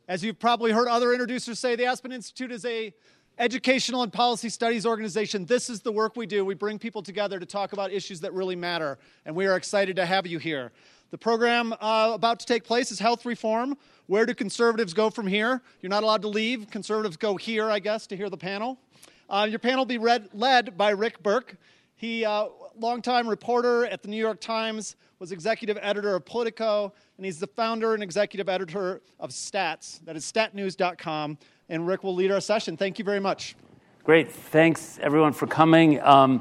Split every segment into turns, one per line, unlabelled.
As you've probably heard other introducers say, the Aspen Institute is a educational and policy studies organization. This is the work we do. We bring people together to talk about issues that really matter, and we are excited to have you here. The program about to take place is health reform. Where do conservatives go from here? You're not allowed to leave. Conservatives go here, I guess, to hear the panel. Your panel will be led by Rick Burke. He, longtime reporter at the New York Times, was executive editor of Politico, and he's the founder and executive editor of Stats. That is statnews.com. And Rick will lead our session. Thank you very much.
Great. Thanks, everyone, for coming.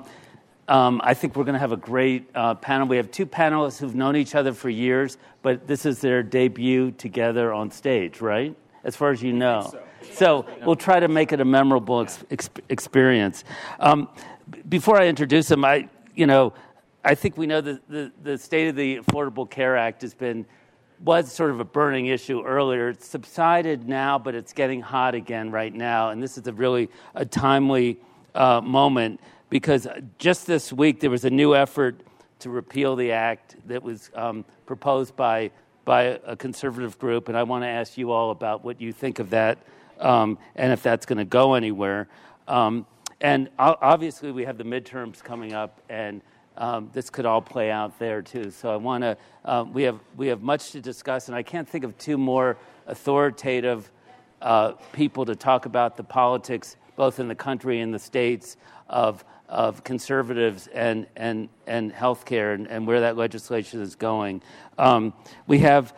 I think we're going to have a great panel. We have two panelists who've known each other for years, but this is their debut together on stage, right? As far as you know. So we'll try to make it a memorable experience. Before I introduce them, I think we know that the state of the Affordable Care Act was sort of a burning issue earlier. It's subsided now, but it's getting hot again right now. And this is a timely moment because just this week there was a new effort to repeal the act that was proposed by a conservative group. And I want to ask you all about what you think of that and if that's going to go anywhere. And obviously we have the midterms coming up, and this could all play out there too. So I want to. We have much to discuss, and I can't think of two more authoritative people to talk about the politics, both in the country and the states, of conservatives and healthcare and where that legislation is going. We have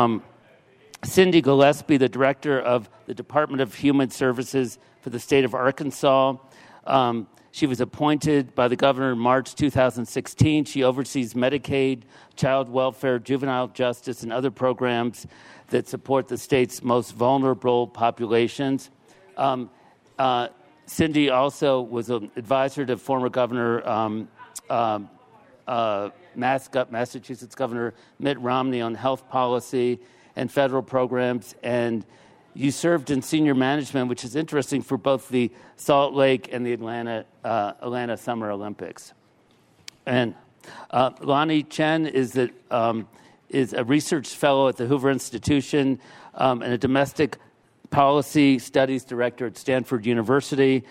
Cindy Gillespie, the director of the Department of Human Services for the state of Arkansas. She was appointed by the governor in March 2016. She oversees Medicaid, child welfare, juvenile justice, and other programs that support the state's most vulnerable populations. Cindy also was an advisor to former Governor Massachusetts Governor Mitt Romney on health policy and federal programs, and you served in senior management, which is interesting for both the Salt Lake and the Atlanta Summer Olympics. And Lanhee Chen is a research fellow at the Hoover Institution and a domestic policy studies director at Stanford University.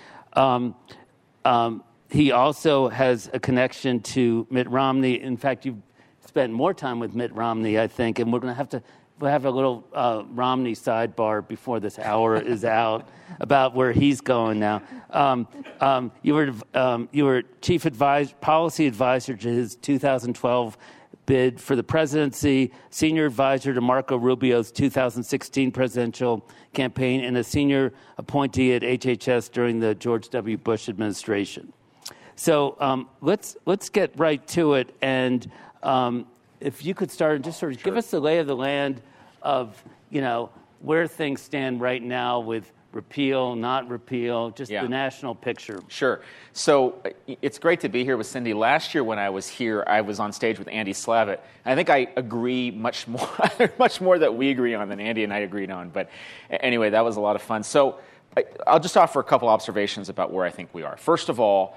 He also has a connection to Mitt Romney. In fact, you've spent more time with Mitt Romney, I think, and we'll have a little Romney sidebar before this hour is out about where he's going now. You were chief policy advisor to his 2012 bid for the presidency, senior advisor to Marco Rubio's 2016 presidential campaign, and a senior appointee at HHS during the George W. Bush administration. So let's get right to it, and if you could start and just sort of give us the lay of the land of, where things stand right now with repeal, not repeal, just the national picture.
Sure. So it's great to be here with Cindy. Last year when I was here, I was on stage with Andy Slavitt. I think I agree much more that we agree on than Andy and I agreed on. But anyway, that was a lot of fun. So I'll just offer a couple observations about where I think we are. First of all,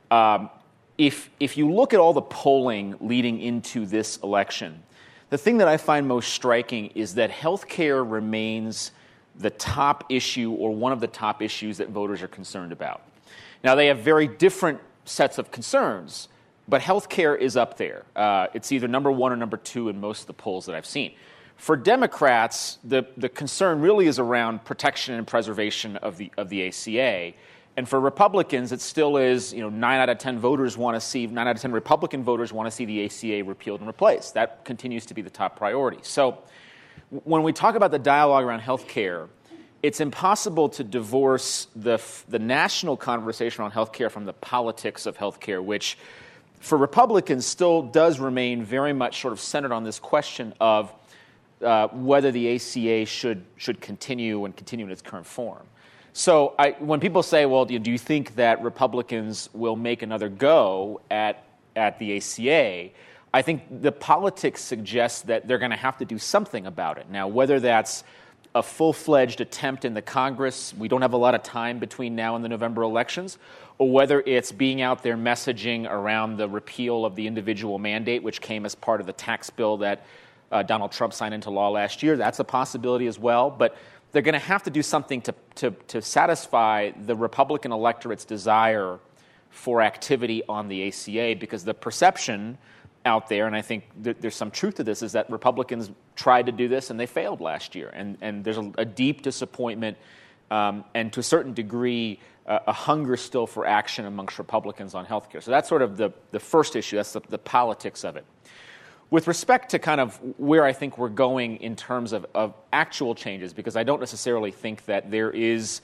if you look at all the polling leading into this election, the thing that I find most striking is that healthcare remains the top issue or one of the top issues that voters are concerned about. Now, they have very different sets of concerns, but healthcare is up there. It's either number one or number two in most of the polls that I've seen. For Democrats, the concern really is around protection and preservation of the ACA. And for Republicans, it still is, 9 out of 10 Republican voters want to see the ACA repealed and replaced. That continues to be the top priority. So when we talk about the dialogue around health care, it's impossible to divorce the national conversation around health care from the politics of health care, which for Republicans still does remain very much sort of centered on this question of whether the ACA should continue and continue in its current form. So when people say, well, do you think that Republicans will make another go at the ACA, I think the politics suggests that they're going to have to do something about it. Now, whether that's a full-fledged attempt in the Congress, we don't have a lot of time between now and the November elections, or whether it's being out there messaging around the repeal of the individual mandate, which came as part of the tax bill that Donald Trump signed into law last year. That's a possibility as well. But they're going to have to do something to satisfy the Republican electorate's desire for activity on the ACA, because the perception out there, and I think there's some truth to this, is that Republicans tried to do this and they failed last year. And there's a deep disappointment and to a certain degree a hunger still for action amongst Republicans on health care. So that's sort of the first issue. That's the politics of it. With respect to kind of where I think we're going in terms of actual changes, because I don't necessarily think that there is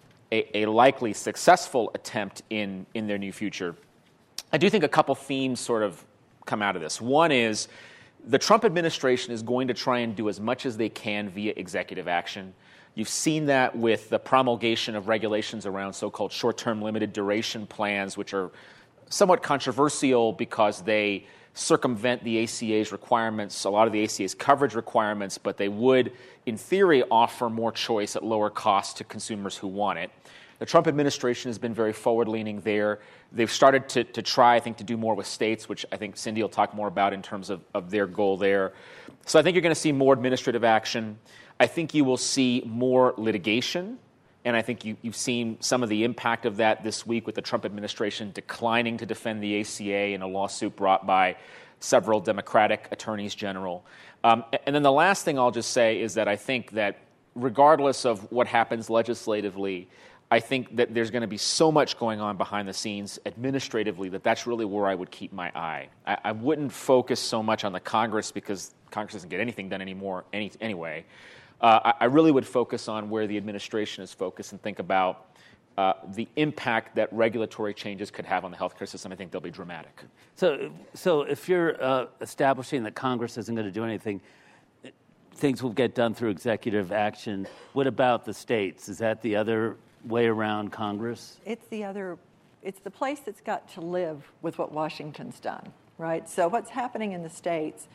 a likely successful attempt in their new future, I do think a couple themes sort of come out of this. One is the Trump administration is going to try and do as much as they can via executive action. You've seen that with the promulgation of regulations around so-called short-term limited duration plans, which are somewhat controversial because they circumvent the ACA's requirements, a lot of the ACA's coverage requirements, but they would, in theory, offer more choice at lower cost to consumers who want it. The Trump administration has been very forward-leaning there. They've started to try, I think, to do more with states, which I think Cindy will talk more about in terms of their goal there. So I think you're going to see more administrative action. I think you will see more litigation, and I think you've seen some of the impact of that this week with the Trump administration declining to defend the ACA in a lawsuit brought by several Democratic attorneys general. And then the last thing I'll just say is that I think that regardless of what happens legislatively, I think that there's going to be so much going on behind the scenes administratively that's really where I would keep my eye. I wouldn't focus so much on the Congress, because Congress doesn't get anything done anymore anyway. I really would focus on where the administration is focused and think about the impact that regulatory changes could have on the healthcare system. I think they'll be dramatic.
So if you're establishing that Congress isn't going to do anything, things will get done through executive action. What about the states? Is that the other way around Congress?
It's the place that's got to live with what Washington's done, right? So what's happening in the states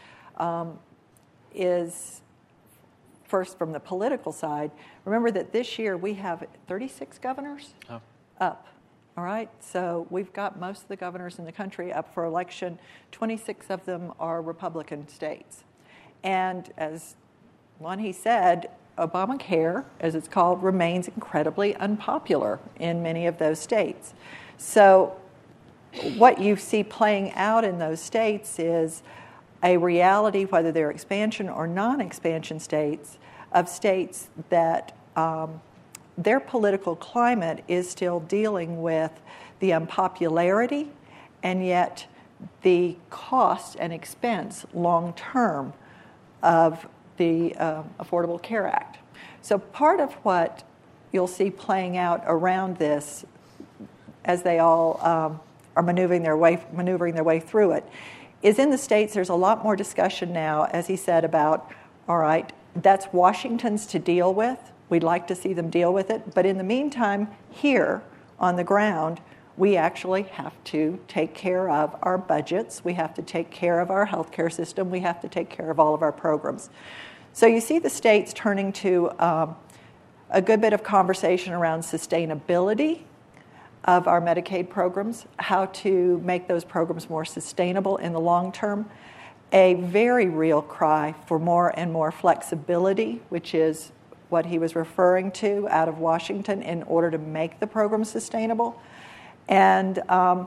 is, first from the political side, remember that this year we have 36 governors up, all right? So we've got most of the governors in the country up for election. 26 of them are Republican states. And as Lonnie said, Obamacare, as it's called, remains incredibly unpopular in many of those states. So what you see playing out in those states is a reality, whether they're expansion or non-expansion states, of states that their political climate is still dealing with the unpopularity and yet the cost and expense long-term of the Affordable Care Act. So part of what you'll see playing out around this as they all are maneuvering their way through it is in the states there's a lot more discussion now, as he said, about, all right, that's Washington's to deal with. We'd like to see them deal with it. But in the meantime, here on the ground, we actually have to take care of our budgets. We have to take care of our healthcare system. We have to take care of all of our programs. So you see the states turning to a good bit of conversation around sustainability of our Medicaid programs, how to make those programs more sustainable in the long term. A very real cry for more and more flexibility, which is what he was referring to out of Washington, in order to make the program sustainable. And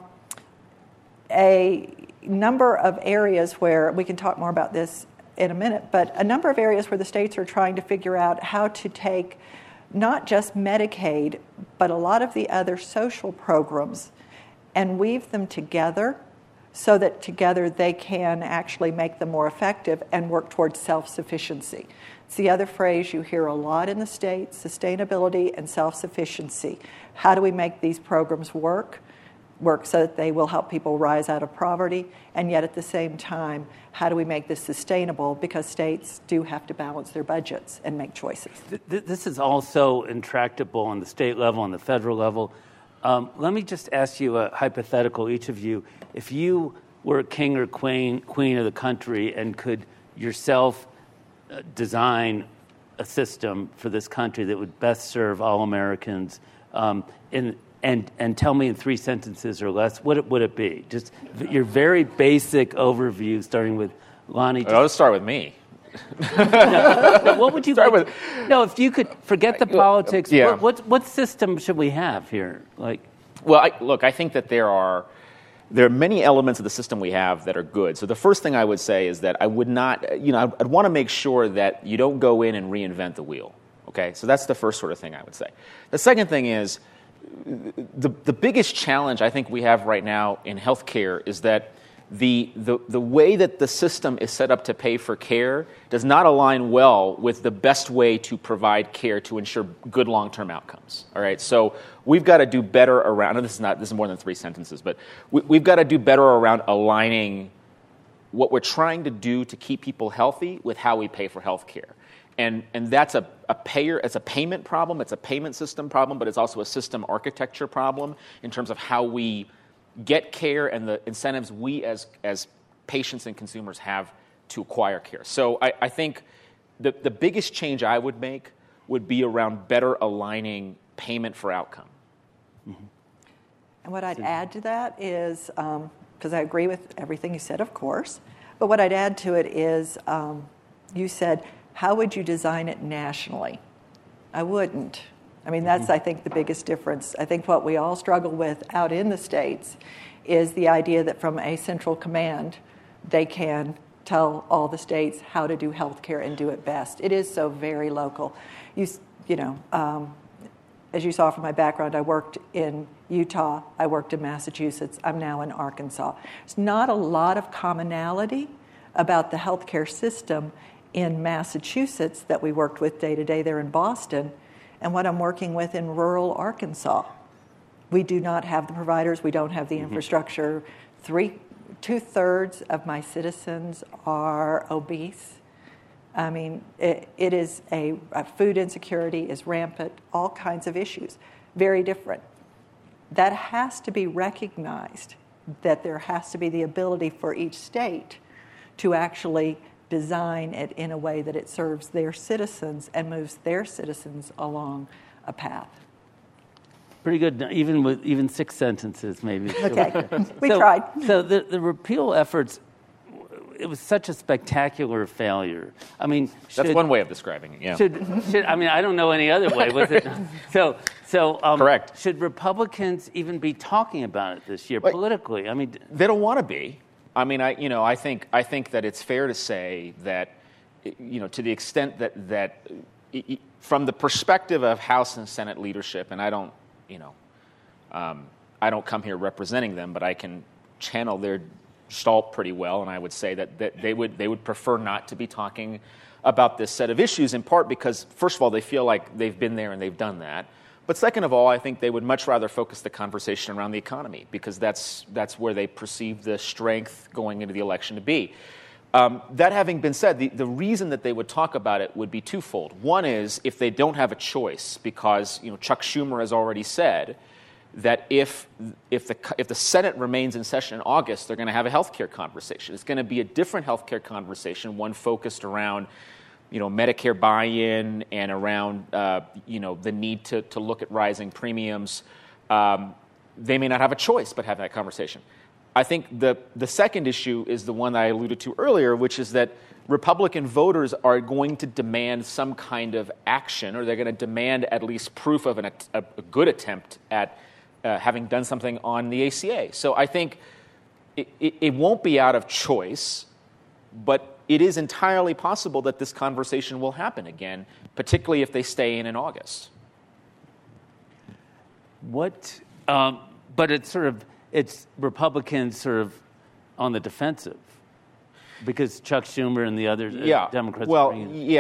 a number of areas where, we can talk more about this in a minute, but a number of areas where the states are trying to figure out how to take not just Medicaid, but a lot of the other social programs and weave them together so that together they can actually make them more effective and work towards self-sufficiency. It's the other phrase you hear a lot in the states, sustainability and self-sufficiency. How do we make these programs work so that they will help people rise out of poverty, and yet at the same time, how do we make this sustainable, because states do have to balance their budgets and make choices.
This is also intractable on the state level and the federal level. Let me just ask you a hypothetical, each of you. If you were king or queen of the country and could yourself design a system for this country that would best serve all Americans, and tell me in 3 sentences or less, what would it be? Just your very basic overview, starting with Lonnie.
Let's start with me.
No, what would you like? No, if you could forget the politics,
Yeah.
what system should we have here? Like,
Well, I think that there are many elements of the system we have that are good. So the first thing I would say is that I would not, I'd want to make sure that you don't go in and reinvent the wheel. Okay, so that's the first sort of thing I would say. The second thing is the biggest challenge I think we have right now in healthcare is that the way that the system is set up to pay for care does not align well with the best way to provide care to ensure good long-term outcomes. All right, so we've got to do better around. And this is more than 3 sentences, but we've got to do better around aligning what we're trying to do to keep people healthy with how we pay for healthcare. And that's it's a payment problem, it's a payment system problem, but it's also a system architecture problem in terms of how we get care and the incentives we as patients and consumers have to acquire care. So I think the biggest change I would make would be around better aligning payment for outcome.
Mm-hmm. And what I'd add to that is, because I agree with everything you said, of course, but what I'd add to it is, you said, how would you design it nationally? I wouldn't. I mean, that's, I think, the biggest difference. I think what we all struggle with out in the states is the idea that from a central command, they can tell all the states how to do healthcare and do it best. It is so very local. As you saw from my background, I worked in Utah, I worked in Massachusetts, I'm now in Arkansas. There's not a lot of commonality about the healthcare system in Massachusetts that we worked with day to day there in Boston, and what I'm working with in rural Arkansas. We do not have the providers, we don't have the infrastructure. 2/3 of my citizens are obese. I mean, it is food insecurity is rampant, all kinds of issues, very different. That has to be recognized, that there has to be the ability for each state to actually design it in a way that it serves their citizens and moves their citizens along a path.
pretty good, even 6 sentences maybe.
Okay, we tried.
So the repeal efforts, it was such a spectacular failure. I mean,
that's one way of describing it. Yeah.
I mean, I don't know any other way. Was it?
Correct.
Should Republicans even be talking about it this year politically? I mean,
they don't want to be. I mean, I think that it's fair to say that, to the extent that from the perspective of House and Senate leadership, and I don't come here representing them, but I can channel their gestalt pretty well, and I would say that they would prefer not to be talking about this set of issues, in part because, first of all, they feel like they've been there and they've done that. But second of all, I think they would much rather focus the conversation around the economy, because that's where they perceive the strength going into the election to be. That having been said, the reason that they would talk about it would be twofold. One is if they don't have a choice, because Chuck Schumer has already said that if the Senate remains in session in August, they're going to have a health care conversation. It's going to be a different health care conversation, one focused around Medicare buy-in and around the need to look at rising premiums. They may not have a choice but have that conversation. I think the second issue is the one that I alluded to earlier, which is that Republican voters are going to demand some kind of action, or they're going to demand at least proof of a good attempt at having done something on the ACA. So I think it won't be out of choice, but it is entirely possible that this conversation will happen again, particularly if they stay in August.
But it's Republicans sort of on the defensive because Chuck Schumer and the other Democrats.
Well,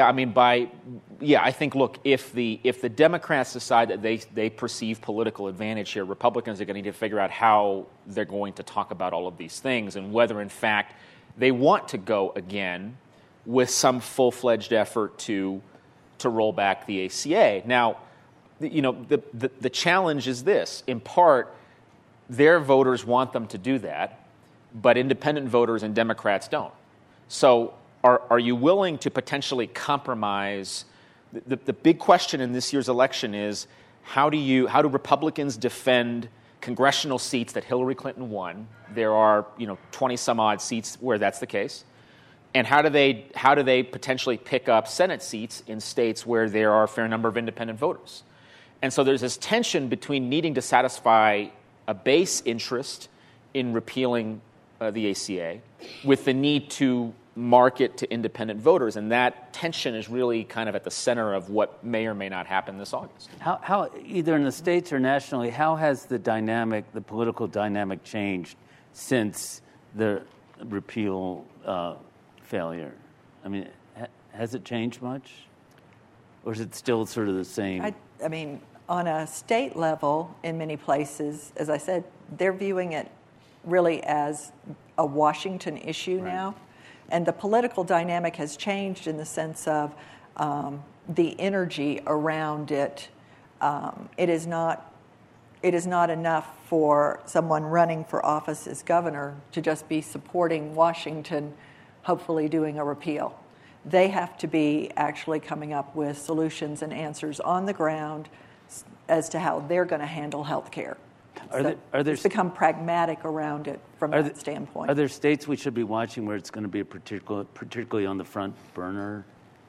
I think, look, if the Democrats decide that they perceive political advantage here, Republicans are going to need to figure out how they're going to talk about all of these things and whether, in fact, they want to go again with some full-fledged effort to roll back the ACA. Now, the challenge is this. In part, their voters want them to do that, but independent voters and Democrats don't. So are you willing to potentially compromise? The big question in this year's election is how do Republicans defend congressional seats that Hillary Clinton won? There are 20 some odd seats where that's the case. And how do they potentially pick up Senate seats in states where there are a fair number of independent voters? And so there's this tension between needing to satisfy a base interest in repealing the ACA with the need to market to independent voters. And that tension is really kind of at the center of what may or may not happen this August.
How either in the states or nationally, how has the political dynamic changed since the repeal failure? I mean, has it changed much? Or is it still sort of the same?
I mean, on a state level, in many places, as I said, they're viewing it really as a Washington issue now. And the political dynamic has changed in the sense of the energy around it. It is not enough for someone running for office as governor to just be supporting Washington, hopefully doing a repeal. They have to be actually coming up with solutions and answers on the ground as to how they're going to handle health care. It's become pragmatic around it from that standpoint.
Are there states we should be watching where it's going to be particularly on the front burner?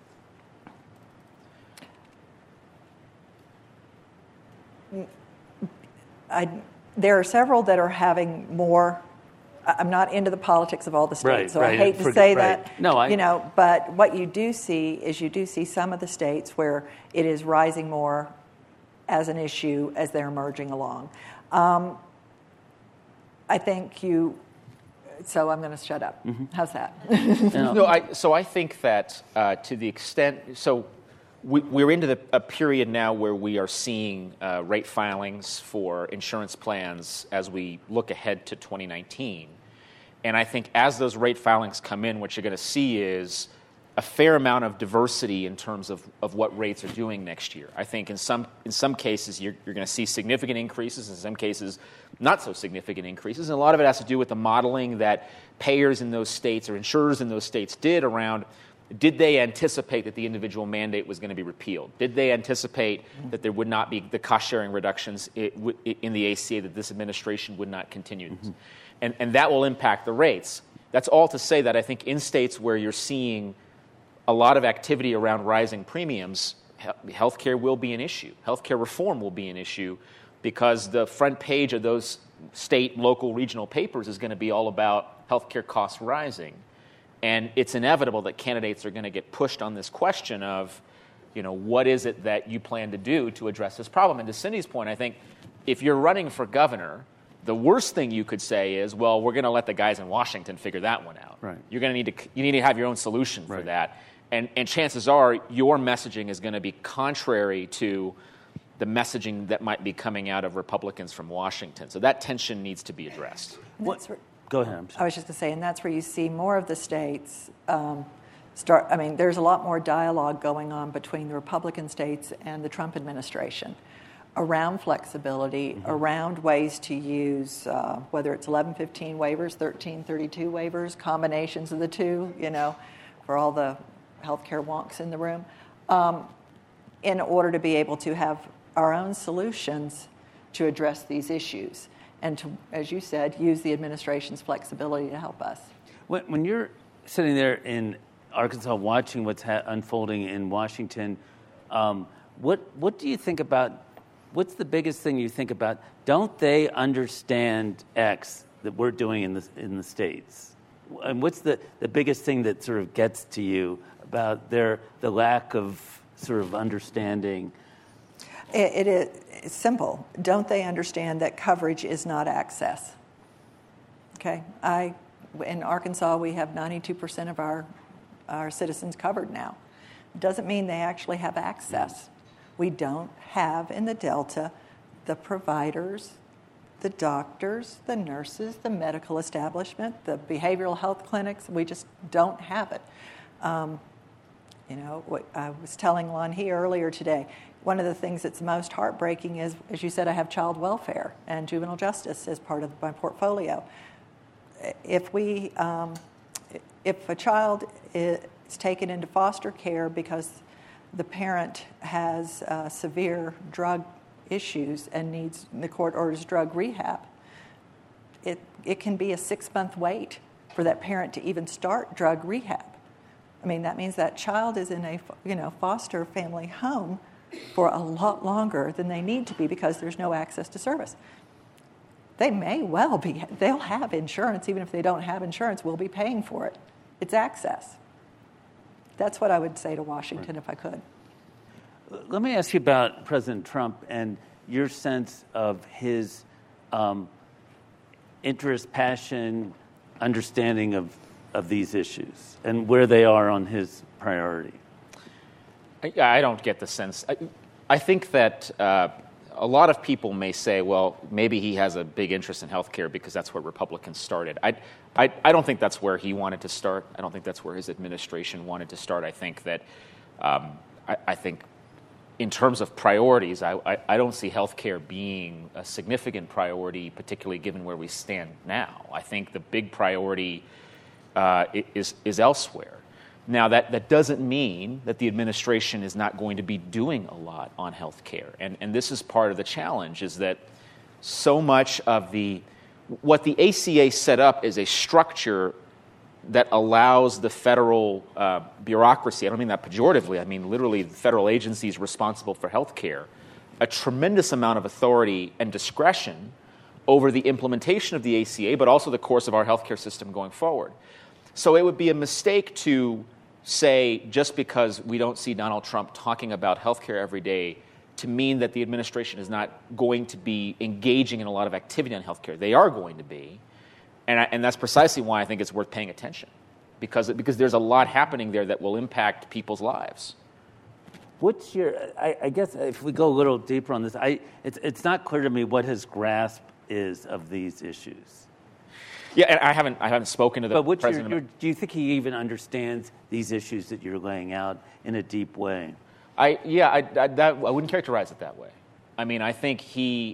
There are several that are having more. I'm not into the politics of all the states, I hate to say that.
No,
but what you do see is some of the states where it is rising more as an issue as they're emerging along. I think so I'm going to shut up. Mm-hmm. How's that?
So I think that to the extent, we're into a period now where we are seeing rate filings for insurance plans as we look ahead to 2019. And I think as those rate filings come in, what you're going to see is a fair amount of diversity in terms of what rates are doing next year. I think in some cases you're going to see significant increases, in some cases not so significant increases, and a lot of it has to do with the modeling that payers in those states or insurers in those states did around, did they anticipate that the individual mandate was going to be repealed? Did they anticipate that there would not be the cost-sharing reductions in the ACA, that this administration would not continue this? Mm-hmm. And that will impact the rates. That's all to say that I think in states where you're seeing a lot of activity around rising premiums, healthcare will be an issue. Healthcare reform will be an issue because the front page of those state, local, regional papers is going to be all about healthcare costs rising. And it's inevitable that candidates are going to get pushed on this question of, what is it that you plan to do to address this problem? And to Cindy's point, I think if you're running for governor, the worst thing you could say is, well, we're going to let the guys in Washington figure that one out.
Right.
You're going to need to have your own solution for that. And chances are your messaging is going to be contrary to the messaging that might be coming out of Republicans from Washington. So that tension needs to be addressed.
Go ahead. I'm sorry.
I was just going to say, and that's where you see more of the states there's a lot more dialogue going on between the Republican states and the Trump administration around flexibility, around ways to use, whether it's 1115 waivers, 1332 waivers, combinations of the two, for all the healthcare wonks in the room, in order to be able to have our own solutions to address these issues and to, as you said, use the administration's flexibility to help us.
When you're sitting there in Arkansas watching what's unfolding in Washington, what do you think about, what's the biggest thing you think about? Don't they understand X that we're doing in the States? And what's the biggest thing that sort of gets to you about the lack of sort of understanding?
It's simple. Don't they understand that coverage is not access? Okay. In Arkansas, we have 92% of our citizens covered now. Doesn't mean they actually have access. We don't have in the Delta the providers, the doctors, the nurses, the medical establishment, the behavioral health clinics. We just don't have it. What I was telling Lon He earlier today, one of the things that's most heartbreaking is, as you said, I have child welfare and juvenile justice as part of my portfolio. If a child is taken into foster care because the parent has severe drug issues and the court orders drug rehab, it can be a 6-month wait for that parent to even start drug rehab. I mean, that means that child is in a foster family home for a lot longer than they need to be because there's no access to service. They may well be, they'll have insurance, even if they don't have insurance, we'll be paying for it. It's access. That's what I would say to Washington if I could.
Let me ask you about President Trump and your sense of his interest, passion, understanding of these issues and where they are on his priority.
I don't get the sense. I think that a lot of people may say, well, maybe he has a big interest in healthcare because that's where Republicans started. I don't think that's where he wanted to start. I don't think that's where his administration wanted to start. I think that I think in terms of priorities, I don't see healthcare being a significant priority, particularly given where we stand now. I think the big priority is elsewhere. Now, that doesn't mean that the administration is not going to be doing a lot on health care. And this is part of the challenge, is that so much of what the ACA set up is a structure that allows the federal bureaucracy, I don't mean that pejoratively, I mean literally the federal agencies responsible for health care, a tremendous amount of authority and discretion over the implementation of the ACA, but also the course of our healthcare system going forward. So it would be a mistake to say, just because we don't see Donald Trump talking about healthcare every day, to mean that the administration is not going to be engaging in a lot of activity on healthcare. They are going to be, and that's precisely why I think it's worth paying attention, because there's a lot happening there that will impact people's lives.
What's your? I guess if we go a little deeper on this, it's not clear to me what his grasp is of these issues.
Yeah, and I haven't spoken to the president.
But do you think he even understands these issues that you're laying out in a deep way?
I wouldn't characterize it that way. I mean, I think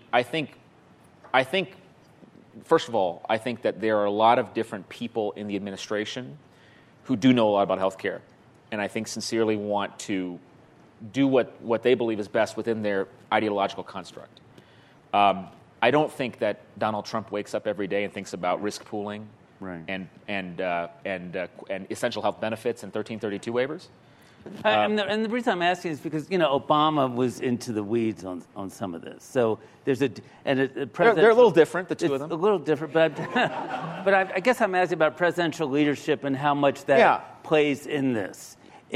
first of all, I think that there are a lot of different people in the administration who do know a lot about healthcare, and I think sincerely want to do what they believe is best within their ideological construct. I don't think that Donald Trump wakes up every day and thinks about risk pooling,
right,
and essential health benefits and 1332 waivers.
And the reason I'm asking is because Obama was into the weeds on some of this. So there's they're a
little different, the two of them.
A little different, but I guess I'm asking about presidential leadership and how much that plays in this.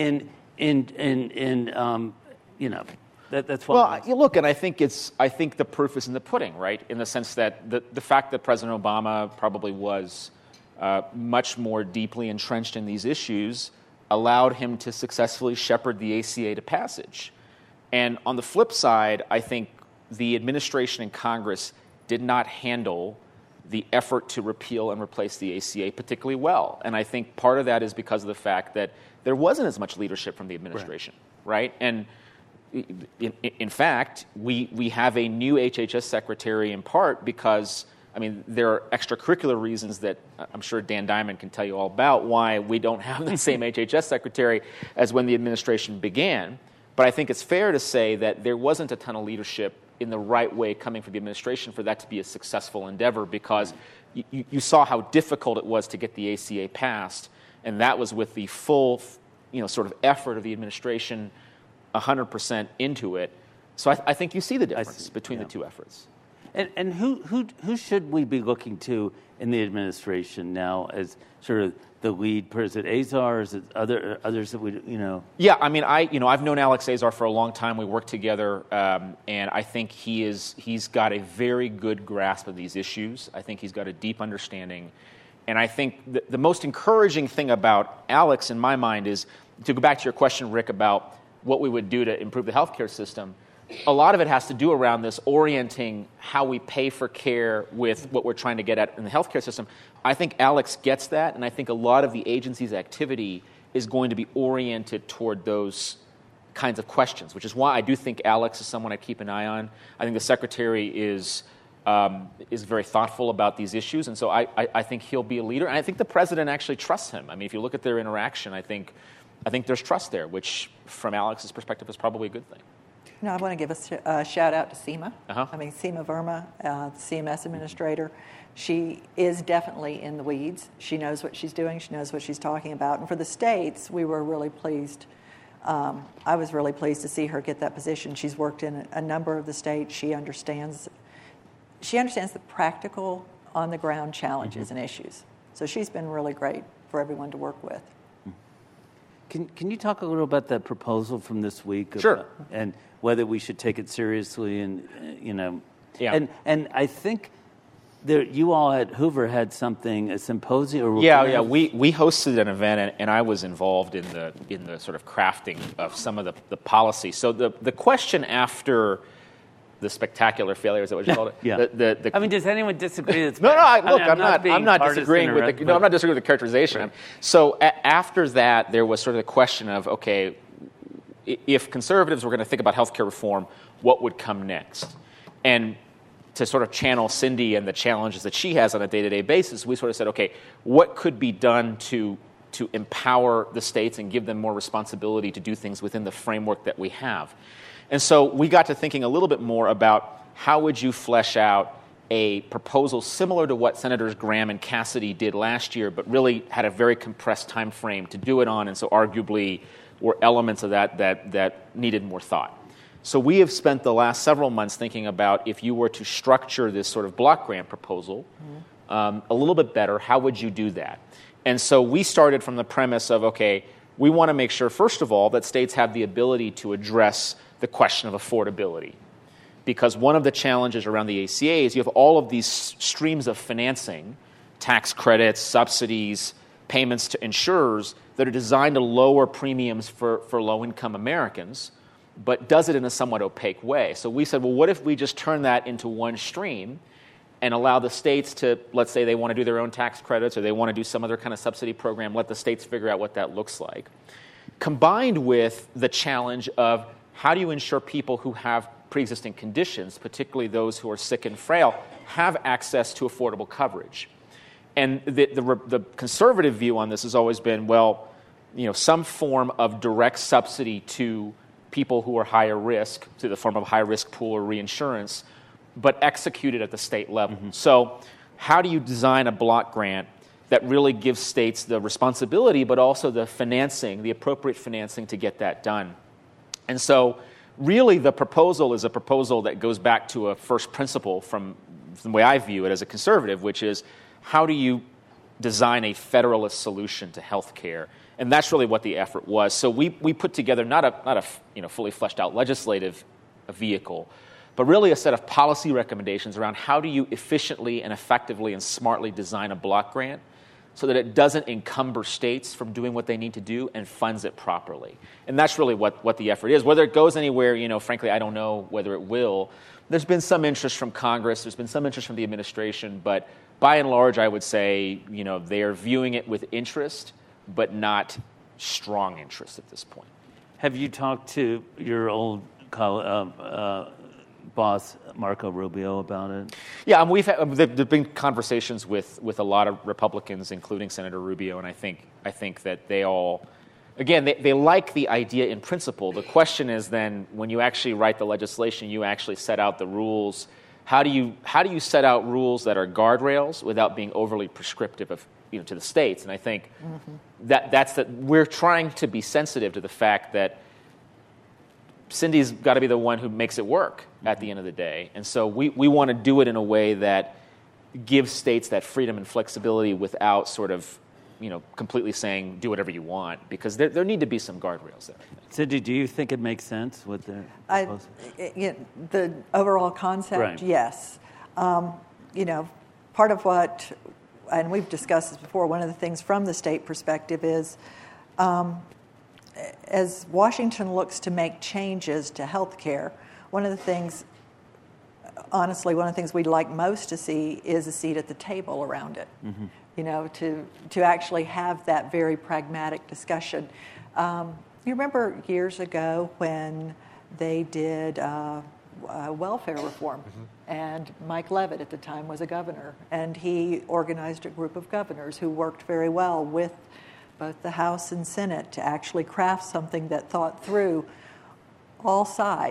That's what.
Well, look, and I think the proof is in the pudding, right? In the sense that the fact that President Obama probably was much more deeply entrenched in these issues allowed him to successfully shepherd the ACA to passage. And on the flip side, I think the administration and Congress did not handle the effort to repeal and replace the ACA particularly well. And I think part of that is because of the fact that there wasn't as much leadership from the administration, right? And in fact, we have a new HHS secretary in part because, I mean, there are extracurricular reasons that I'm sure Dan Diamond can tell you all about why we don't have the same HHS secretary as when the administration began. But I think it's fair to say that there wasn't a ton of leadership in the right way coming from the administration for that to be a successful endeavor, because you saw how difficult it was to get the ACA passed, and that was with the full, sort of effort of the administration 100% into it. So I think you see the difference between the two efforts.
And who should we be looking to in the administration now as sort of the lead person? Azar, or is it others that we
Yeah, I mean, I've known Alex Azar for a long time. We work together, and I think he's got a very good grasp of these issues. I think he's got a deep understanding, and I think the most encouraging thing about Alex, in my mind, is to go back to your question, Rick, about what we would do to improve the healthcare system. A lot of it has to do around this orienting how we pay for care with what we're trying to get at in the healthcare system. I think Alex gets that, and I think a lot of the agency's activity is going to be oriented toward those kinds of questions, which is why I do think Alex is someone I keep an eye on. I think the secretary is very thoughtful about these issues, and so I think he'll be a leader. And I think the president actually trusts him. I mean, if you look at their interaction, I think there's trust there, which from Alex's perspective is probably a good thing.
I want to give a shout out to Seema.
Uh-huh.
Seema Verma, the CMS administrator. She is definitely in the weeds. She knows what she's doing. She knows what she's talking about. And for the states, we were really pleased. I was really pleased to see her get that position. She's worked in a number of the states. She understands the practical, on-the-ground challenges and issues. So she's been really great for everyone to work with.
Can you talk a little about that proposal from this week?
Sure.
And whether we should take it seriously, and
Yeah.
And I think you all at Hoover had a symposium.
Yeah. We hosted an event, and I was involved in the sort of crafting of some of the policy. So the question after the spectacular failure, is that what you called it?
Yeah. Does anyone disagree?
I'm not disagreeing with I'm not disagreeing with the characterization. Right. So after that, there was sort of the question of, okay, if conservatives were going to think about healthcare reform, what would come next? And to sort of channel Cindy and the challenges that she has on a day-to-day basis, we sort of said, okay, what could be done to empower the states and give them more responsibility to do things within the framework that we have? And so we got to thinking a little bit more about how would you flesh out a proposal similar to what Senators Graham and Cassidy did last year, but really had a very compressed time frame to do it on, and so arguably were elements of that needed more thought. So we have spent the last several months thinking about, if you were to structure this sort of block grant proposal a little bit better, how would you do that? And so we started from the premise of, okay, we want to make sure, first of all, that states have the ability to address the question of affordability. Because one of the challenges around the ACA is you have all of these streams of financing, tax credits, subsidies, payments to insurers that are designed to lower premiums for low-income Americans, but does it in a somewhat opaque way. So we said, well, what if we just turn that into one stream and allow the states to, let's say they want to do their own tax credits or they want to do some other kind of subsidy program, let the states figure out what that looks like. Combined with the challenge of how do you ensure people who have pre-existing conditions, particularly those who are sick and frail, have access to affordable coverage? And the conservative view on this has always been, well, some form of direct subsidy to people who are higher risk, to the form of high-risk pool or reinsurance, but executed at the state level. Mm-hmm. So how do you design a block grant that really gives states the responsibility, but also the financing, the appropriate financing to get that done? And so really the proposal is a proposal that goes back to a first principle from the way I view it as a conservative, which is how do you design a federalist solution to health care? And that's really what the effort was. So we put together not a fully fleshed out legislative vehicle, but really a set of policy recommendations around how do you efficiently and effectively and smartly design a block grant so that it doesn't encumber states from doing what they need to do and funds it properly. And that's really what the effort is. Whether it goes anywhere, frankly, I don't know whether it will. There's been some interest from Congress. There's been some interest from the administration. But by and large, I would say, they are viewing it with interest, but not strong interest at this point.
Have you talked to your old boss, Marco Rubio, about it?
Yeah, there've been conversations with a lot of Republicans, including Senator Rubio, and I think that they all, again, they like the idea in principle. The question is then, when you actually write the legislation, you actually set out the rules. How do you set out rules that are guardrails without being overly prescriptive of to the states? And I think that's that we're trying to be sensitive to the fact that Cindy's got to be the one who makes it work at the end of the day. And so we want to do it in a way that gives states that freedom and flexibility without sort of, completely saying do whatever you want, because there need to be some guardrails there.
Cindy, do you think it makes sense with the proposal?
The overall concept,
right.
Yes. Part of what, and we've discussed this before, one of the things from the state perspective is as Washington looks to make changes to health care, one of the things we'd like most to see is a seat at the table around it. Mm-hmm. To actually have that very pragmatic discussion. You remember years ago when they did welfare reform, mm-hmm. and Mike Leavitt at the time was a governor, and he organized a group of governors who worked very well with both the House and Senate to actually craft something that thought through all sides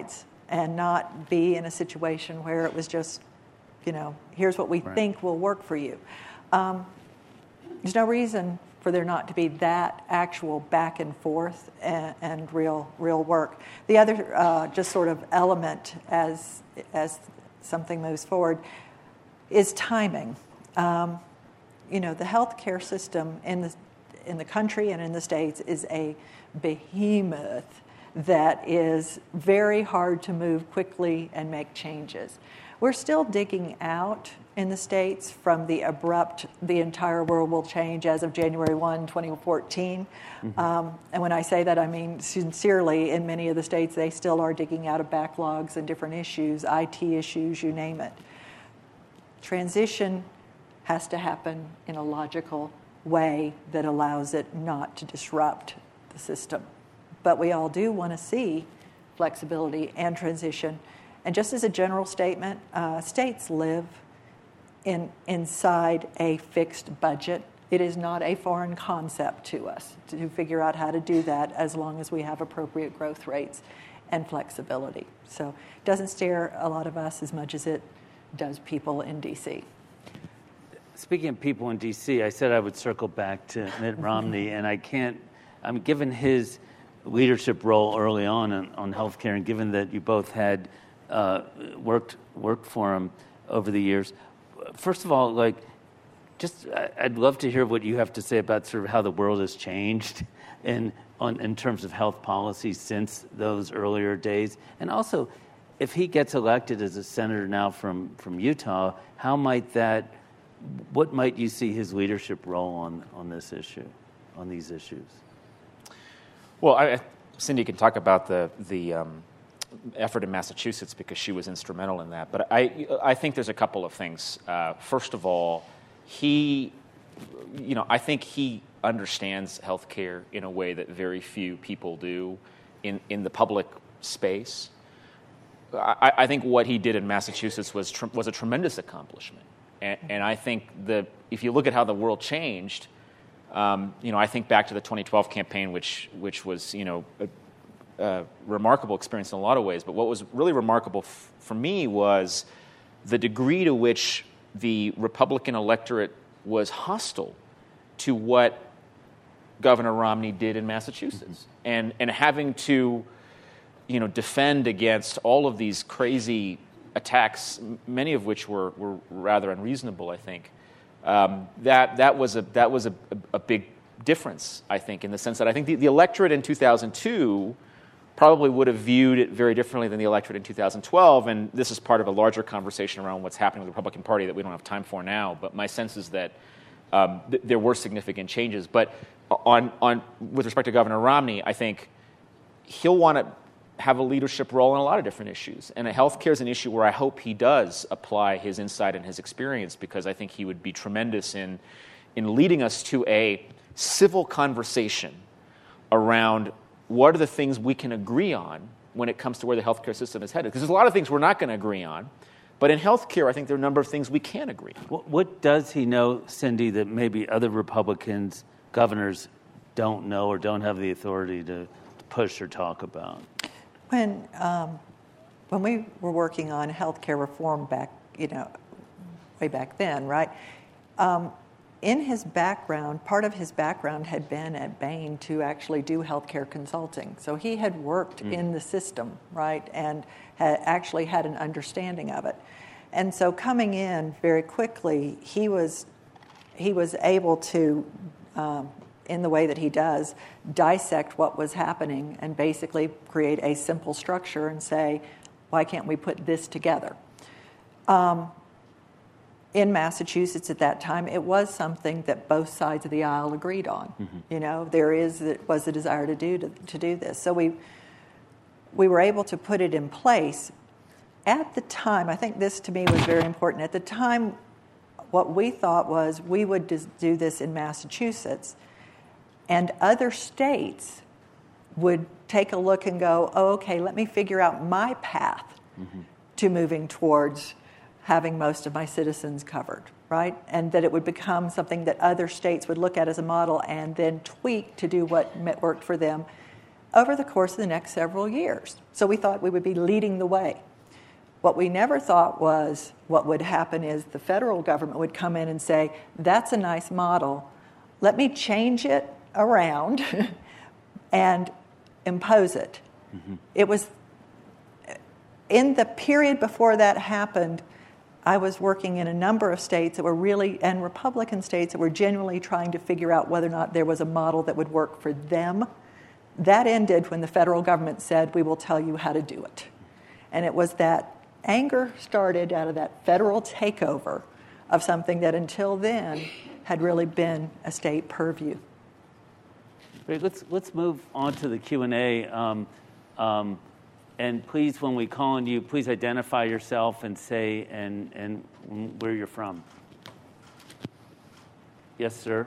and not be in a situation where it was just, here's what we think will work for you. There's no reason for there not to be that actual back and forth and real work. The other just sort of element as something moves forward is timing. The healthcare system in the country and in the States is a behemoth that is very hard to move quickly and make changes. We're still digging out in the States from the abrupt, the entire world will change as of January 1, 2014. And when I say that, I mean sincerely, in many of the states, they still are digging out of backlogs and different issues, IT issues, you name it. Transition has to happen in a logical way that allows it not to disrupt the system. But we all do want to see flexibility and transition. And just as a general statement, states live inside a fixed budget. It is not a foreign concept to us to figure out how to do that as long as we have appropriate growth rates and flexibility. So it doesn't scare a lot of us as much as it does people in D.C.
Speaking of people in D.C., I said I would circle back to Mitt Romney, and given his leadership role early on healthcare, and given that you both had worked for him over the years, first of all, I'd love to hear what you have to say about sort of how the world has changed in terms of health policy since those earlier days, and also if he gets elected as a senator now from Utah, what might you see his leadership role on this issue, on these issues?
Well, Cindy can talk about the effort in Massachusetts because she was instrumental in that. But I think there's a couple of things. First of all, I think he understands healthcare in a way that very few people do in the public space. I think what he did in Massachusetts was a tremendous accomplishment. And I think if you look at how the world changed, I think back to the 2012 campaign, which was, a remarkable experience in a lot of ways. But what was really remarkable for me was the degree to which the Republican electorate was hostile to what Governor Romney did in Massachusetts, and having to, defend against all of these crazy attacks, many of which were rather unreasonable. I think that was a big difference. I think in the sense that I think the electorate in 2002 probably would have viewed it very differently than the electorate in 2012, and this is part of a larger conversation around what's happening with the Republican Party that we don't have time for now, but my sense is that there were significant changes. But with respect to Governor Romney, I think he'll want to have a leadership role in a lot of different issues, and healthcare is an issue where I hope he does apply his insight and his experience, because I think he would be tremendous in leading us to a civil conversation around what are the things we can agree on when it comes to where the healthcare system is headed? Because there's a lot of things we're not going to agree on. But in healthcare, I think there are a number of things we can agree on.
What does he know, Cindy, that maybe other Republicans, governors, don't know or don't have the authority to push or talk about?
When we were working on healthcare reform back, way back then, right? In his background, part of his background had been at Bain to actually do healthcare consulting. So he had worked in the system, right, and had actually had an understanding of it. And so coming in very quickly, he was able to, in the way that he does, dissect what was happening and basically create a simple structure and say, why can't we put this together? In Massachusetts at that time, it was something that both sides of the aisle agreed on. There was a desire to do this. So we were able to put it in place. At the time, I think this to me was very important. At the time, what we thought was we would do this in Massachusetts, and other states would take a look and go, oh, okay, let me figure out my path to moving towards having most of my citizens covered, right? And that it would become something that other states would look at as a model and then tweak to do what worked for them. over the course of the next several years. So we thought we would be leading the way. What we never thought was what would happen is the federal government would come in and say, that's a nice model. Let me change it around and impose it. Mm-hmm. It was in the period before that happened, I was working in a number of states that were really, and Republican states that were genuinely trying to figure out whether or not there was a model that would work for them. That ended when the federal government said, we will tell you how to do it. And it was that anger started out of that federal takeover of something that until then had really been a state purview.
Great. Let's move on to the Q&A. And please, when we call on you, please identify yourself and say and where you're from. Yes, sir.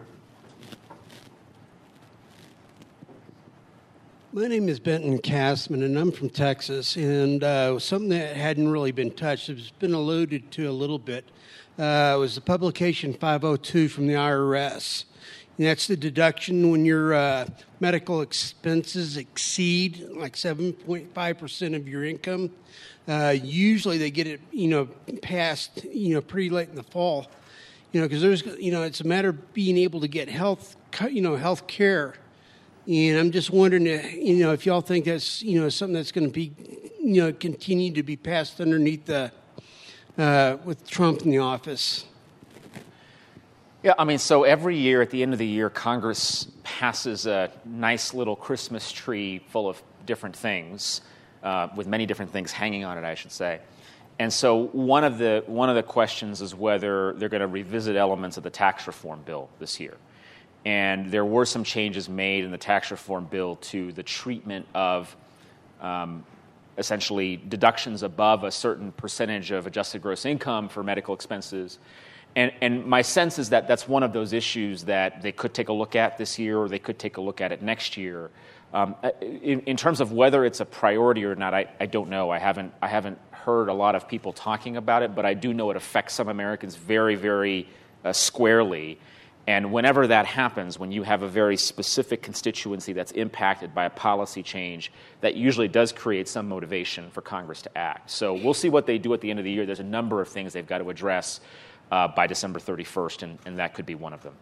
My name is Benton Castman, and I'm from Texas. And something that hadn't really been touched, it's been alluded to a little bit, was the publication 502 from the IRS. And that's the deduction when your medical expenses exceed like 7.5% of your income. Usually they get it, passed, pretty late in the fall, because there's, it's a matter of being able to get health care. And I'm just wondering, if y'all think that's, something that's going to be, continue to be passed underneath with Trump in the office.
Yeah, so every year at the end of the year, Congress passes a nice little Christmas tree full of different things, with many different things hanging on it, I should say. And so one of the questions is whether they're going to revisit elements of the tax reform bill this year. And there were some changes made in the tax reform bill to the treatment of essentially deductions above a certain percentage of adjusted gross income for medical expenses. And my sense is that that's one of those issues that they could take a look at this year, or they could take a look at it next year. In terms of whether it's a priority or not, I don't know. I haven't heard a lot of people talking about it, but I do know it affects some Americans very, very squarely. And whenever that happens, when you have a very specific constituency that's impacted by a policy change, that usually does create some motivation for Congress to act. So we'll see what they do at the end of the year. There's a number of things they've got to address by December 31st, and that could be one of them.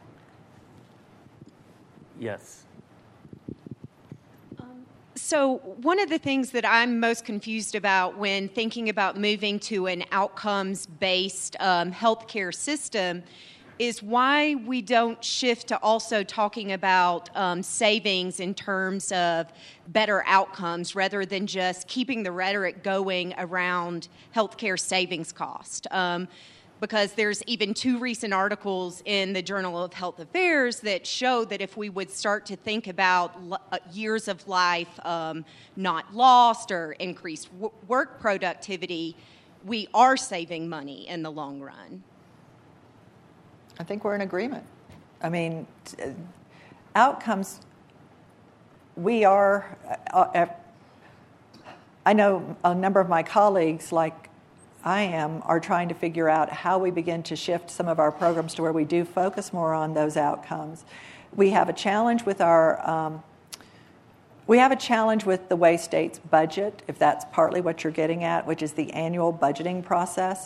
Yes.
So one of the things that I'm most confused about when thinking about moving to an outcomes-based healthcare system is why we don't shift to also talking about savings in terms of better outcomes rather than just keeping the rhetoric going around healthcare savings cost. Because there's even 2 recent articles in the Journal of Health Affairs that show that if we would start to think about years of life not lost or increased work productivity, we are saving money in the long run.
I think we're in agreement. Outcomes, we are, I know a number of my colleagues, like I am, are trying to figure out how we begin to shift some of our programs to where we do focus more on those outcomes. We have a challenge with the way states budget, if that's partly what you're getting at, which is the annual budgeting process.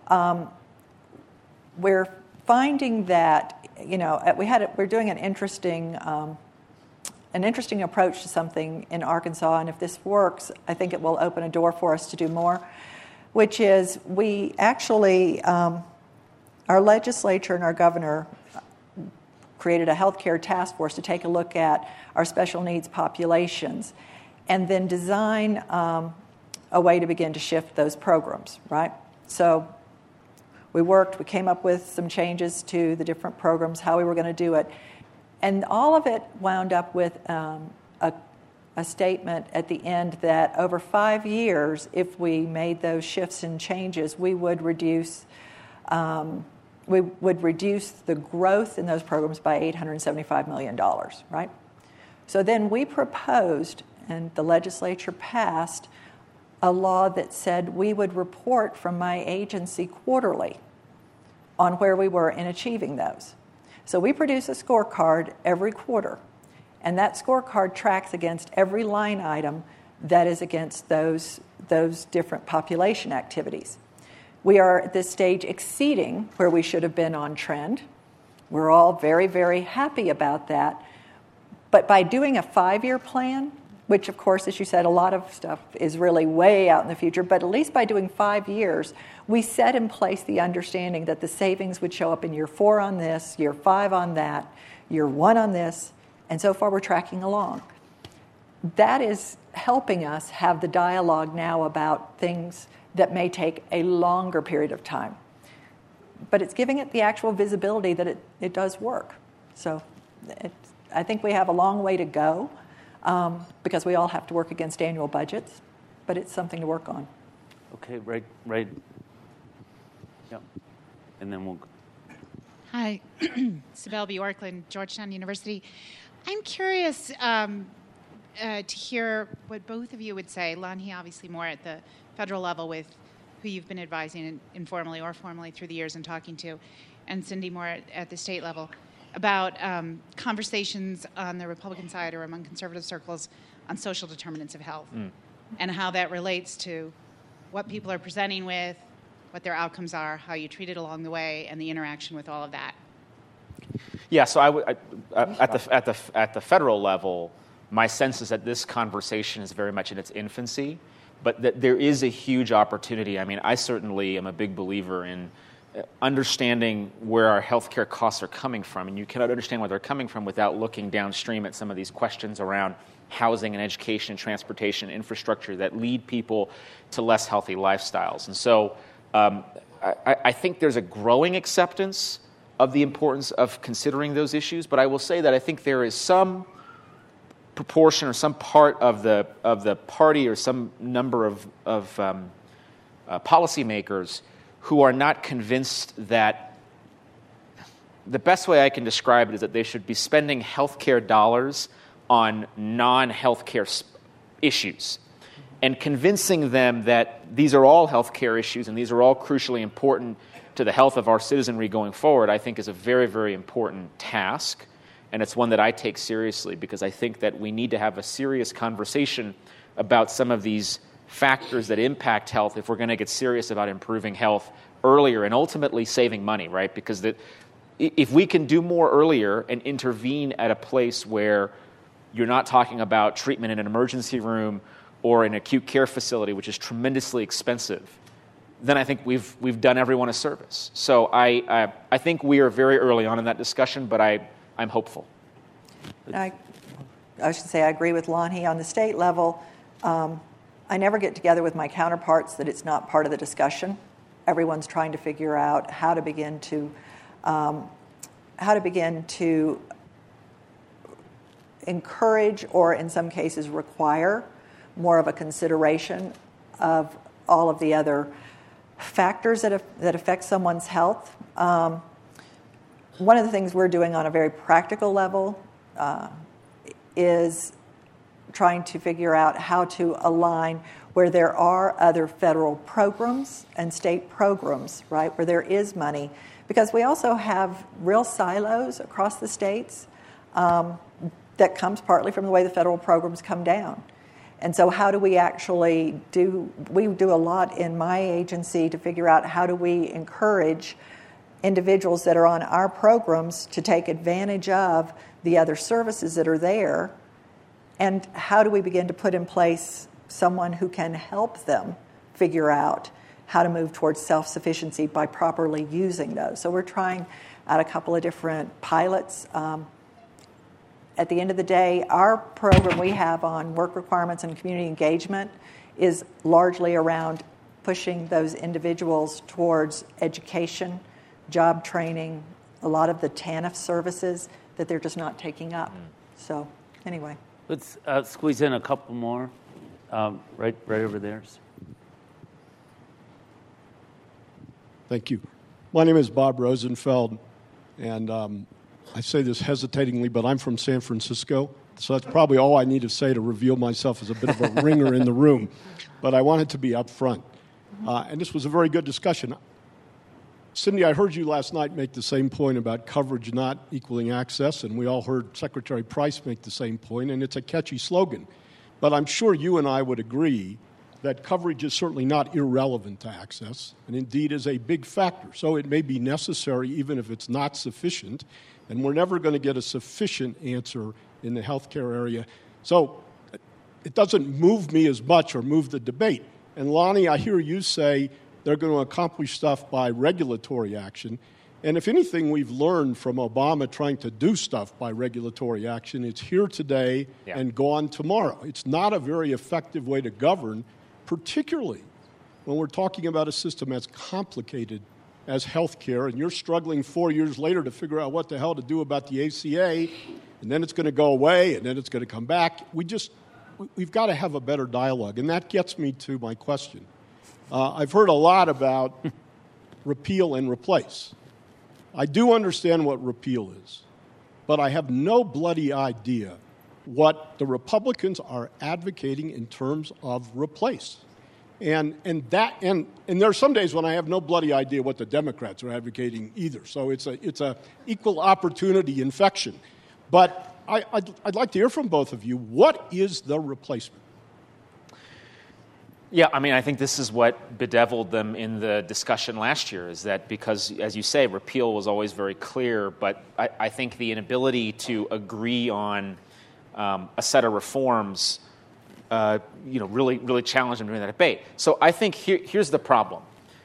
We're finding that, we're doing an interesting approach to something in Arkansas, and if this works, I think it will open a door for us to do more, which is we actually, our legislature and our governor created a healthcare task force to take a look at our special needs populations and then design a way to begin to shift those programs, right? So we came up with some changes to the different programs, how we were going to do it. And all of it wound up with a statement at the end that over 5 years, if we made those shifts and changes, we would reduce the growth in those programs by $875 million, right? So then we proposed, and the legislature passed, a law that said we would report from my agency quarterly on where we were in achieving those. So we produce a scorecard every quarter, And that scorecard tracks against every line item that is against those different population activities. We are at this stage exceeding where we should have been on trend. We're all very, very happy about that. But by doing a 5-year plan, which of course, as you said, a lot of stuff is really way out in the future, but at least by doing 5 years, we set in place the understanding that the savings would show up in year 4 on this, year 5 on that, year 1 on this, and so far we're tracking along. That is helping us have the dialogue now about things that may take a longer period of time. But it's giving it the actual visibility that it does work. So I think we have a long way to go because we all have to work against annual budgets, but it's something to work on.
Okay, right. Yeah, and then we'll.
Hi, Sibel Bjorklund, Georgetown University. I'm curious to hear what both of you would say. Lanhi, obviously more at the federal level with who you've been advising informally or formally through the years and talking to, and Cindy more at the state level, about conversations on the Republican side or among conservative circles on social determinants of health and how that relates to what people are presenting with, what their outcomes are, how you treat it along the way, and the interaction with all of that.
Yeah, so at the federal level, my sense is that this conversation is very much in its infancy, but that there is a huge opportunity. I mean, I certainly am a big believer in understanding where our healthcare costs are coming from, and you cannot understand where they're coming from without looking downstream at some of these questions around housing and education and transportation and infrastructure that lead people to less healthy lifestyles. And so I think there's a growing acceptance of the importance of considering those issues, but I will say that I think there is some proportion or some part of the party or some number of policymakers who are not convinced that the best way I can describe it is that they should be spending healthcare dollars on non-healthcare issues and convincing them that these are all healthcare issues and these are all crucially important to the health of our citizenry going forward, I think is a very, very important task. And it's one that I take seriously because I think that we need to have a serious conversation about some of these factors that impact health if we're going to get serious about improving health earlier and ultimately saving money, right? Because if we can do more earlier and intervene at a place where you're not talking about treatment in an emergency room or an acute care facility, which is tremendously expensive, then I think we've done everyone a service. So I think we are very early on in that discussion, but I'm hopeful.
I should say I agree with Lanhi on the state level. I never get together with my counterparts that it's not part of the discussion. Everyone's trying to figure out how to begin to encourage or in some cases require more of a consideration of all of the other factors that affect someone's health. One of the things we're doing on a very practical level is trying to figure out how to align where there are other federal programs and state programs, right, where there is money. Because we also have real silos across the states that comes partly from the way the federal programs come down. And so how do we actually we do a lot in my agency to figure out how do we encourage individuals that are on our programs to take advantage of the other services that are there, and how do we begin to put in place someone who can help them figure out how to move towards self-sufficiency by properly using those. So we're trying out a couple of different pilots. At the end of the day, our program we have on work requirements and community engagement is largely around pushing those individuals towards education, job training, a lot of the TANF services that they're just not taking up. So anyway.
Let's squeeze in a couple more, right over there.
Thank you. My name is Bob Rosenfeld, and I say this hesitatingly, but I'm from San Francisco, so that's probably all I need to say to reveal myself as a bit of a ringer in the room. But I wanted to be up front. And this was a very good discussion. Cindy, I heard you last night make the same point about coverage not equaling access, and we all heard Secretary Price make the same point, and it's a catchy slogan. But I'm sure you and I would agree that coverage is certainly not irrelevant to access, and indeed is a big factor. So it may be necessary even if it's not sufficient, and we're never going to get a sufficient answer in the healthcare area. So it doesn't move me as much or move the debate. And Lonnie, I hear you say they're going to accomplish stuff by regulatory action. And if anything we've learned from Obama trying to do stuff by regulatory action, it's here today and gone tomorrow. It's not a very effective way to govern, particularly when we're talking about a system as complicated as healthcare, and you're struggling 4 years later to figure out what the hell to do about the ACA, and then it's going to go away, and then it's going to come back. We've got to have a better dialogue, and that gets me to my question. I've heard a lot about repeal and replace. I do understand what repeal is, but I have no bloody idea what the Republicans are advocating in terms of replace. And there are some days when I have no bloody idea what the Democrats are advocating either. So it's a equal opportunity infection. But I'd like to hear from both of you. What is the replacement?
Yeah, I mean, I think this is what bedeviled them in the discussion last year, is that because, as you say, repeal was always very clear, but I think the inability to agree on a set of reforms, really challenged them during that debate. So I think here's the problem.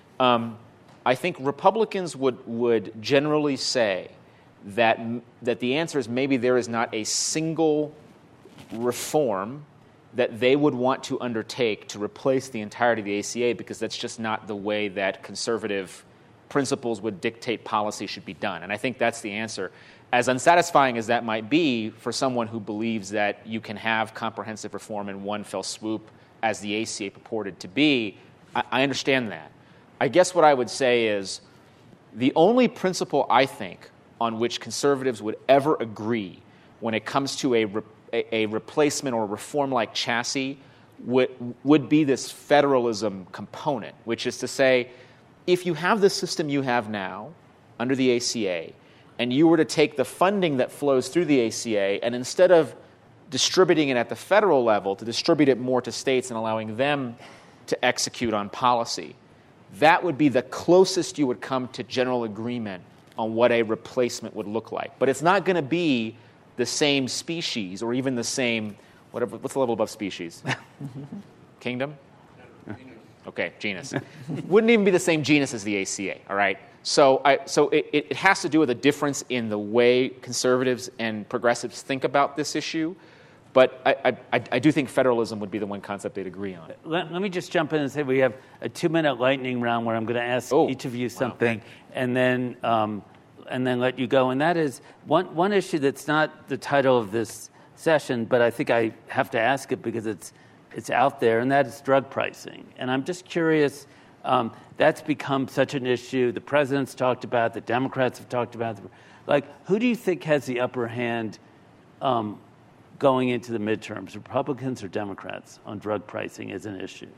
I think Republicans would generally say that the answer is maybe there is not a single reform that they would want to undertake to replace the entirety of the ACA, because that's just not the way that conservative principles would dictate policy should be done. And I think that's the answer. As unsatisfying as that might be for someone who believes that you can have comprehensive reform in one fell swoop, as the ACA purported to be, I understand that. I guess what I would say is the only principle, I think, on which conservatives would ever agree when it comes to a replacement or reform-like chassis would be this federalism component, which is to say, if you have the system you have now under the ACA, and you were to take the funding that flows through the ACA, and instead of distributing it at the federal level, to distribute it more to states and allowing them to execute on policy, that would be the closest you would come to general agreement on what a replacement would look like. But it's not going to be the same species, or even the same, whatever, what's the level above species? Kingdom? Okay, genus. Wouldn't even be the same genus as the ACA, all right? So it has to do with a difference in the way conservatives and progressives think about this issue, but I do think federalism would be the one concept they'd agree on.
Let me just jump in and say we have a 2-minute lightning round where I'm going to ask each of you something, and then let you go. And that is one issue that's not the title of this session, but I think I have to ask it because it's out there, and that is drug pricing. And I'm just curious, that's become such an issue. The president's talked about it, the Democrats have talked about it. Like, who do you think has the upper hand going into the midterms, Republicans or Democrats, on drug pricing as an issue?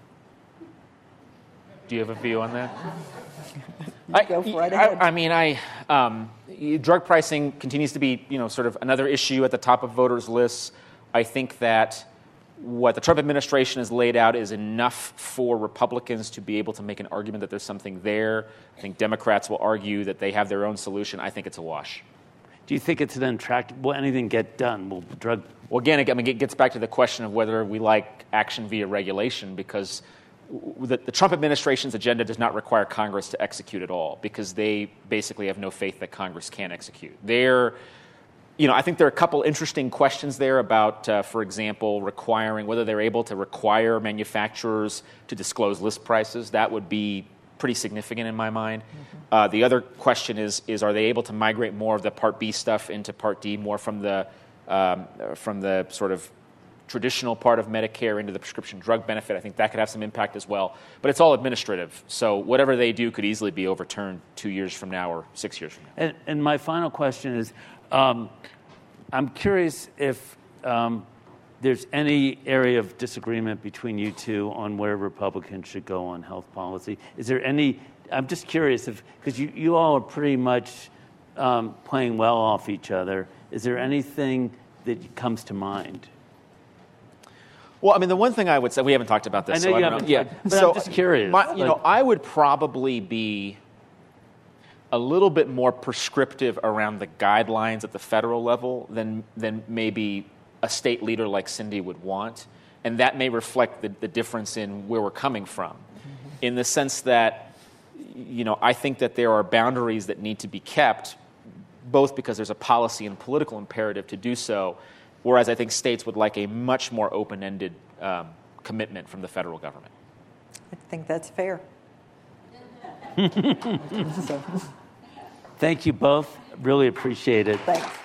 Do you have a view on that?
Go right ahead.
I mean, drug pricing continues to be, sort of another issue at the top of voters' lists. I think that what the Trump administration has laid out is enough for Republicans to be able to make an argument that there's something there. I think Democrats will argue that they have their own solution. I think it's a wash.
Do you think it's an intractable? Will anything get done?
Well, again, it gets back to the question of whether we like action via regulation, because the Trump administration's agenda does not require Congress to execute at all, because they basically have no faith that Congress can execute. I think there are a couple interesting questions there about, for example, whether they're able to require manufacturers to disclose list prices. That would be pretty significant in my mind. Mm-hmm. The other question is are they able to migrate more of the Part B stuff into Part D, more from the sort of traditional part of Medicare into the prescription drug benefit? I think that could have some impact as well. But it's all administrative. So whatever they do could easily be overturned 2 years from now or 6 years from now.
And my final question is, I'm curious if there's any area of disagreement between you two on where Republicans should go on health policy. Is there any? I'm just curious because you all are pretty much playing well off each other. Is there anything that comes to mind?
Well, I mean, the one thing I would say, we haven't talked about this.
I know you haven't. Yeah, but I'm just curious.
I would probably be a little bit more prescriptive around the guidelines at the federal level than maybe a state leader like Cindy would want. And that may reflect the difference in where we're coming from, in the sense that, I think that there are boundaries that need to be kept, both because there's a policy and political imperative to do so, whereas I think states would like a much more open-ended commitment from the federal government.
I think that's fair.
Thank you both. Really appreciate it.
Thanks.